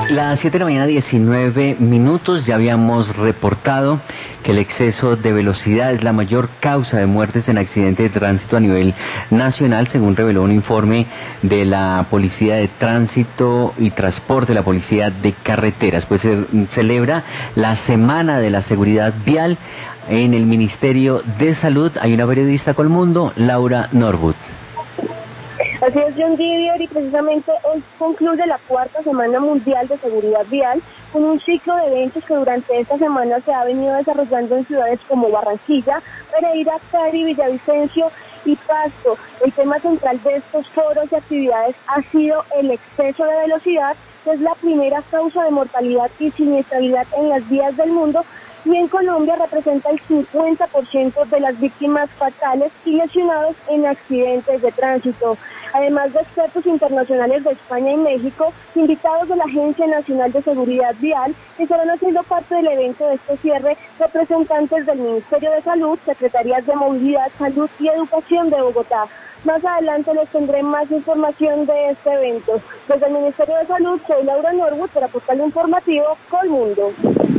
Las 7 de la mañana, 19 minutos, ya habíamos reportado que el exceso de velocidad es la mayor causa de muertes en accidentes de tránsito a nivel nacional, según reveló un informe de la Policía de Tránsito y Transporte, la Policía de Carreteras. Pues se celebra la Semana de la Seguridad Vial en el Ministerio de Salud. Hay una periodista Colmundo, Laura Norwood. Así es, John Didier, y precisamente hoy concluye la cuarta Semana Mundial de Seguridad Vial, con un ciclo de eventos que durante esta semana se ha venido desarrollando en ciudades como Barranquilla, Pereira, Cali, Villavicencio y Pasto. El tema central de estos foros y actividades ha sido el exceso de velocidad, que es la primera causa de mortalidad y siniestralidad en las vías del mundo, y en Colombia representa el 50% de las víctimas fatales y lesionados en accidentes de tránsito. Además de expertos internacionales de España y México, invitados de la Agencia Nacional de Seguridad Vial, estarán haciendo parte del evento de este cierre representantes del Ministerio de Salud, Secretarías de Movilidad, Salud y Educación de Bogotá. Más adelante les tendré más información de este evento. Desde el Ministerio de Salud, soy Laura Norwood para Portal Informativo Colmundo.